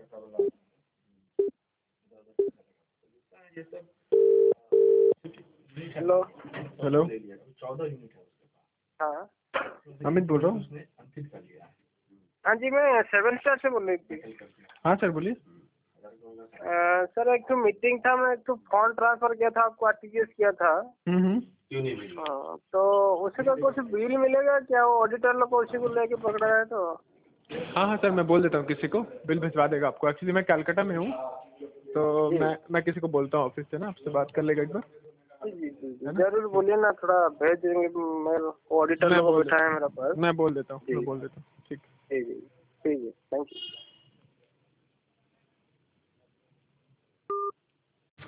Hello. Hello, हाँ अमित बोल रहा हूँ। हाँ जी, मैं 7 स्टार से बोल रही थी। हाँ सर बोलिए। सर एक तो मीटिंग था, मैं एक तो फंड ट्रांसफर किया था, आपको आरटीजीएस किया था। हाँ, तो उसी का कुछ बिल मिलेगा क्या? वो ऑडिटर लोग को उसी को लेके पकड़ा है तो। हाँ हाँ सर, मैं बोल देता हूँ, किसी को बिल भिजवा देगा आपको। एक्चुअली मैं कलकत्ता में हूँ, तो जी मैं किसी को बोलता हूँ ऑफिस से ना, आपसे बात कर लेगा एक बार, जी जी जी, है ना। जरूर बोलिए ना, थोड़ा भेज देंगे। मैं ऑडिटर मैं लोग को बोल बैठा है देता मेरा पास। हूँ, मैं बोल देता हूँ, जी मैं बोल देता हूँ, ठीक। जी जी, ठीक है, थैंक यू।